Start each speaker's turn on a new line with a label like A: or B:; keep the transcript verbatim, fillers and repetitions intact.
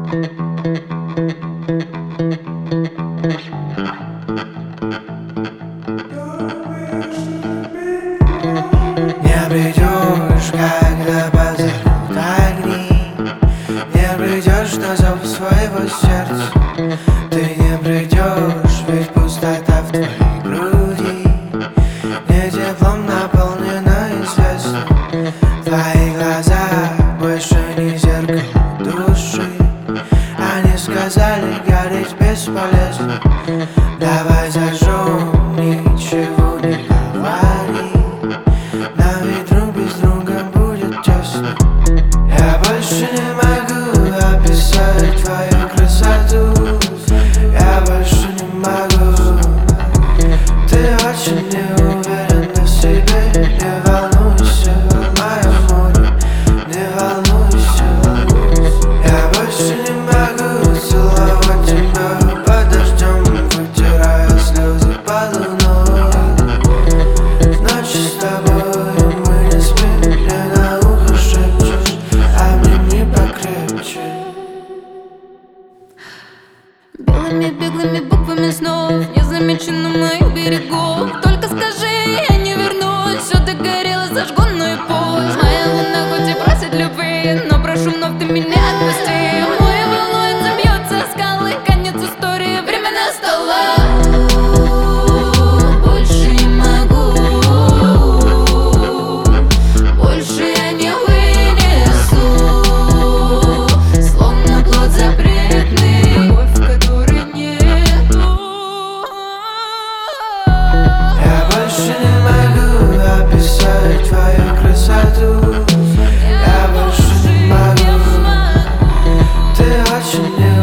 A: Не придешь, когда позовут огни, не придешь на зов своего сердца. Ты не придешь, ведь пустота в твоей груди не теплом наполнена, известно. Твои глаза больше не зеркало души, они сказали, гореть бесполезно. Давай зажжем, ничего не говори, нам ведь друг без друга будет тесно. Я больше не могу описать твою красоту, я больше не могу. Ты очень не уверена в себе, не волнуйся, мое море, не волнуйся. Я больше не могу целовать тебя под дождем, вытирая слезы под луной. В ночи с тобой мы не спим, мне на ухо шепчешь, обними покрепче.
B: Белыми беглыми буквами снов не замечено моих берегов. Только скажи, я не вернусь. Все догорело, зажгу, но и пусть. Моя луна хоть и просит любви, но прошу вновь ты меня отпусти. Море волнуется, бьется о скалы, конец истории, время настало. Больше не могу, больше я не вынесу. Словно плод запретный, любовь, в которой нету.
A: Я больше не могу описать твою красоту, я больше не могу. Ты очень не